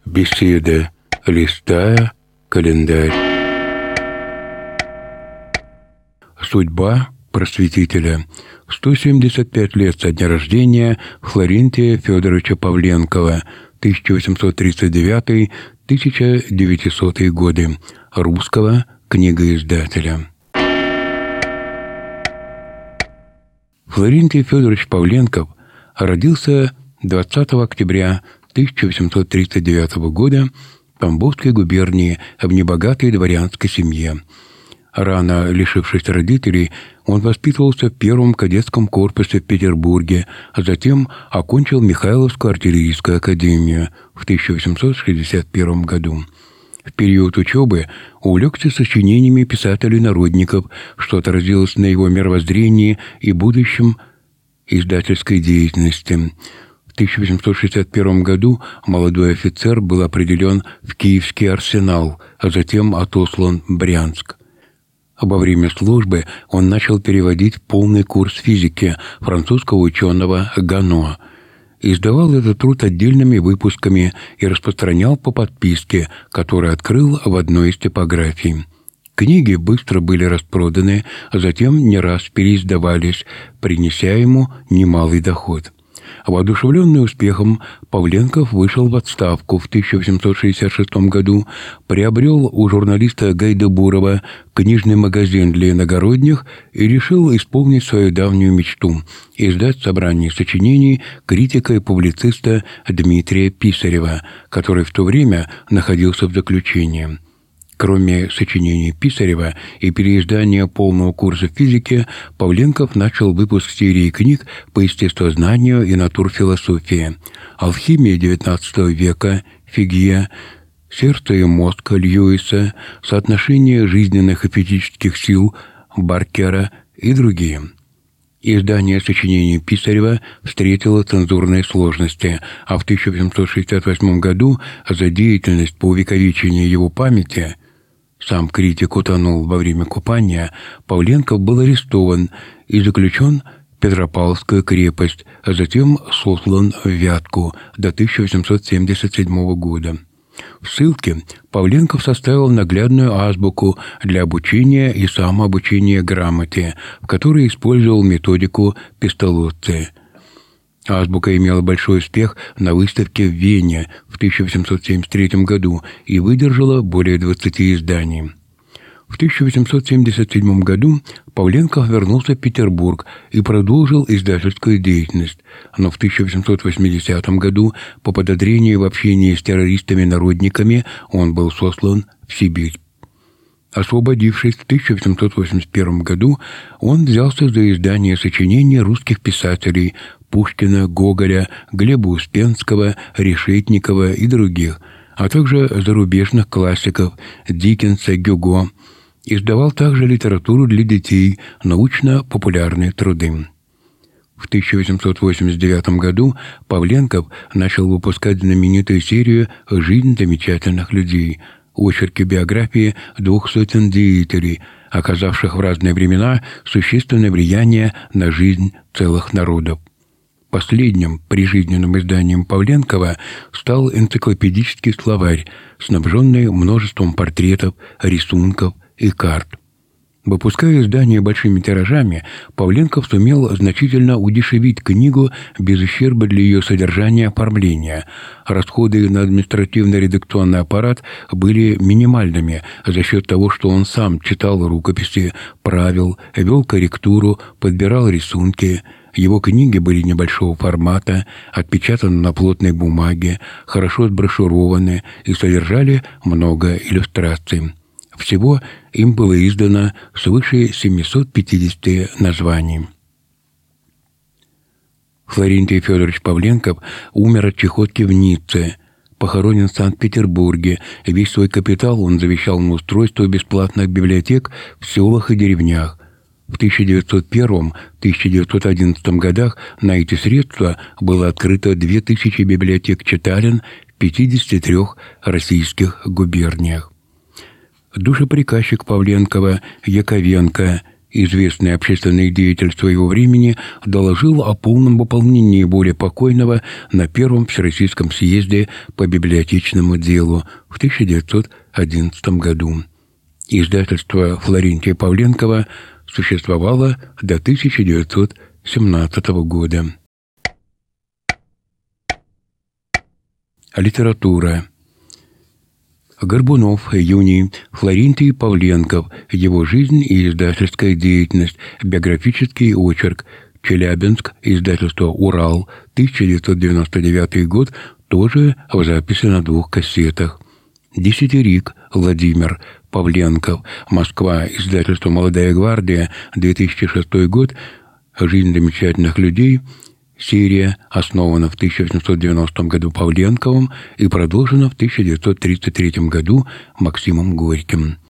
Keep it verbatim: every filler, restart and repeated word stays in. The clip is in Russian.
Беседа, листая календарь. Судьба просветителя. сто семьдесят пять лет со дня рождения Флорентия Федоровича Павленкова, тысяча восемьсот тридцать девятый — тысяча девятисотые годы, русского книгоиздателя. Флорентий Федорович Павленков родился двадцатого октября тысяча восемьсот тридцать девятого года в Тамбовской губернии в небогатой дворянской семье. Рано лишившись родителей, он воспитывался в первом кадетском корпусе в Петербурге, а затем окончил Михайловскую артиллерийскую академию в тысяча восемьсот шестьдесят первом году. В период учебы увлекся сочинениями писателей-народников, что отразилось на его мировоззрении и будущем издательской деятельности. В тысяча восемьсот шестьдесят первом году молодой офицер был определен в Киевский арсенал, а затем отослан в Брянск. Во время службы он начал переводить полный курс физики французского ученого Гано. Издавал этот труд отдельными выпусками и распространял по подписке, которую открыл в одной из типографий. Книги быстро были распроданы, а затем не раз переиздавались, принеся ему немалый доход. Воодушевленный успехом, Павленков вышел в отставку в тысяча восемьсот шестьдесят шестом году, приобрел у журналиста Гайдабурова книжный магазин для иногородних и решил исполнить свою давнюю мечту – издать собрание сочинений критика и публициста Дмитрия Писарева, который в то время находился в заключении. Кроме сочинений Писарева и переиздания полного курса физики, Павленков начал выпуск серии книг по естествознанию и натурфилософии, алхимия девятнадцатого века Фигье, сердце и мозг Льюиса, соотношение жизненных и физических сил Баркера и другие. Издание сочинений Писарева встретило цензурные сложности, а в тысяча восемьсот шестьдесят восьмом году за деятельность по увековечению его памяти — сам критик утонул во время купания — Павленков был арестован и заключен в Петропавловскую крепость, а затем сослан в Вятку до тысяча восемьсот семьдесят седьмого года. В ссылке Павленков составил наглядную азбуку для обучения и самообучения грамоте, в которой использовал методику Песталоцци. Азбука имела большой успех на выставке в Вене в тысяча восемьсот семьдесят третьем году и выдержала более двадцати изданий. В тысяча восемьсот семьдесят седьмом году Павленков вернулся в Петербург и продолжил издательскую деятельность, но в тысяча восемьсот восьмидесятом году по подозрению в общении с террористами-народниками он был сослан в Сибирь. Освободившись в тысяча восемьсот восемьдесят первом году, он взялся за издание сочинений русских писателей Пушкина, Гоголя, Глеба Успенского, Решетникова и других, а также зарубежных классиков Диккенса, Гюго. Издавал также литературу для детей, научно-популярные труды. В тысяча восемьсот восемьдесят девятом году Павленков начал выпускать знаменитую серию «Жизнь замечательных людей», очерки биографии двух сотен деятелей, оказавших в разные времена существенное влияние на жизнь целых народов. Последним прижизненным изданием Павленкова стал энциклопедический словарь, снабженный множеством портретов, рисунков и карт. Выпуская издание большими тиражами, Павленков сумел значительно удешевить книгу без ущерба для ее содержания и оформления. Расходы на административно-редакционный аппарат были минимальными за счет того, что он сам читал рукописи, правил, вел корректуру, подбирал рисунки. Его книги были небольшого формата, отпечатаны на плотной бумаге, хорошо сброшюрованы и содержали много иллюстраций. Всего им было издано свыше семисот пятидесяти названий. Флорентий Федорович Павленков умер от чехотки в Ницце, похоронен в Санкт-Петербурге. Весь свой капитал он завещал на устройство бесплатных библиотек в селах и деревнях. В тысяча девятьсот первом — тысяча девятьсот одиннадцатом годах на эти средства было открыто две тысячи библиотек-читален в пятидесяти трёх российских губерниях. Душеприказчик Павленкова Яковенко известный общественный деятель своего времени, доложил о полном выполнении воли покойного на Первом Всероссийском съезде по библиотечному делу в тысяча девятьсот одиннадцатом году. Издательство Флорентия Павленкова существовало до тысяча девятьсот семнадцатого года. Литература. Горбунов, Юний, Флорентий Павленков, его жизнь и издательская деятельность, биографический очерк, Челябинск, издательство «Урал», тысяча девятьсот девяносто девятый год, тоже в записи на двух кассетах. Десятирик, Владимир, Павленков, Москва, издательство «Молодая гвардия», две тысячи шестой год, «Жизнь замечательных людей», серия основана в тысяча восемьсот девяностом году Павленковым и продолжена в тысяча девятьсот тридцать третьем году Максимом Горьким.